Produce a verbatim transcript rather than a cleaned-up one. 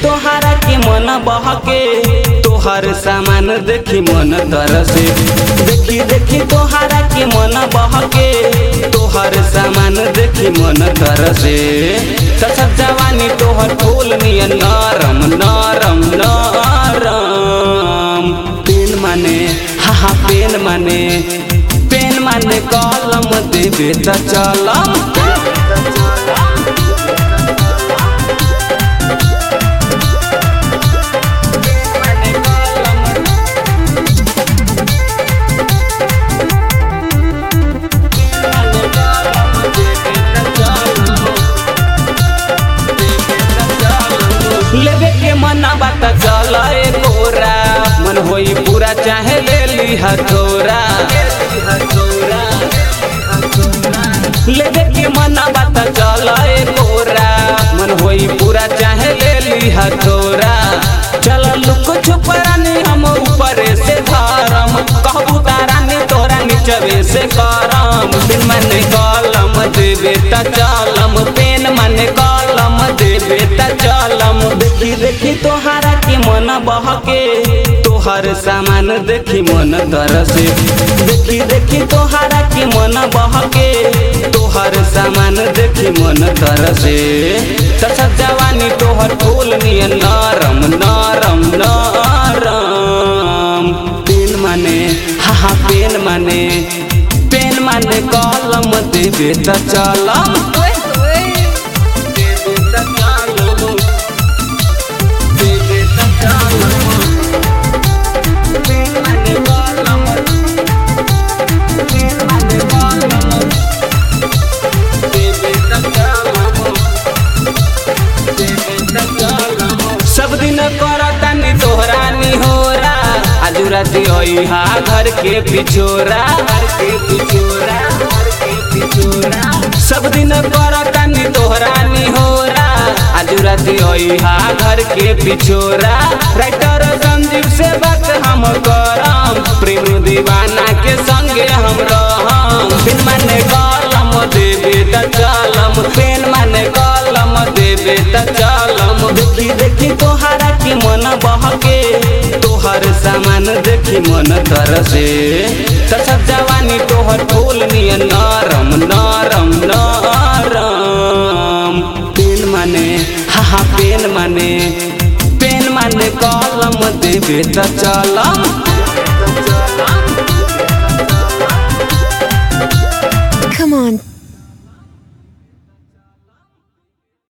तोहरा के मन बहके तोहर सामान देखी मन तरसे। देखी देखी तोहरा के मन बहके तोहर सामान देखी मन तरसे। ससक जवानी तोहर फूल नियन नरम नरम नरम। पेन माने हा हा पेन माने पेन माने कलम देबे त चलम। लेबे के मना बात चल गोरा मन होई पूरा चाहे ले ली हथोरा। लेबे के मना बात चल गोरा मन होई पूरा चाहे ले ली हथोरा। चल लुक छुप रानी हम ऊपर से धरम कहबू तारानी तोरा नीचवे से करम। पेन माने कलम देबे त चलम पेन माने कलम देबे त चलम। देखी देखी तोहरा के मन बहके तोहर सामान देखी मन तरसे। देखी देखी तोहरा के मन बहके तोहर सामान देखी मन तरसे। ससक जवानी तोहर फूल नियन नरम नरम नरम। पेन माने हा हा पेन माने पेन माने कलम देबे त चलम। सब दिन करतानी तोहरा निहोरा आजू राती होई हा घर के पिछोरा घर के पिछोरा घर के पिछोरा। सब दिन करतानी तोहरा निहोरा आजू राती होई हा घर के पिछोरा। राइटर संजीव से बात हम करम प्रेम दीवाना के संगे हम रहम। पेन माने कलम देबे त चलम पेन माने कलम देबे त चलम। देखी देखी तोहरा के मन बहके तोहर सामान देखी मन तरसे। ससक जवानी तोहर फूल नियन नरम नरम नरम। पेन माने हा हा पेन माने पेन माने कलम देबे त चलम।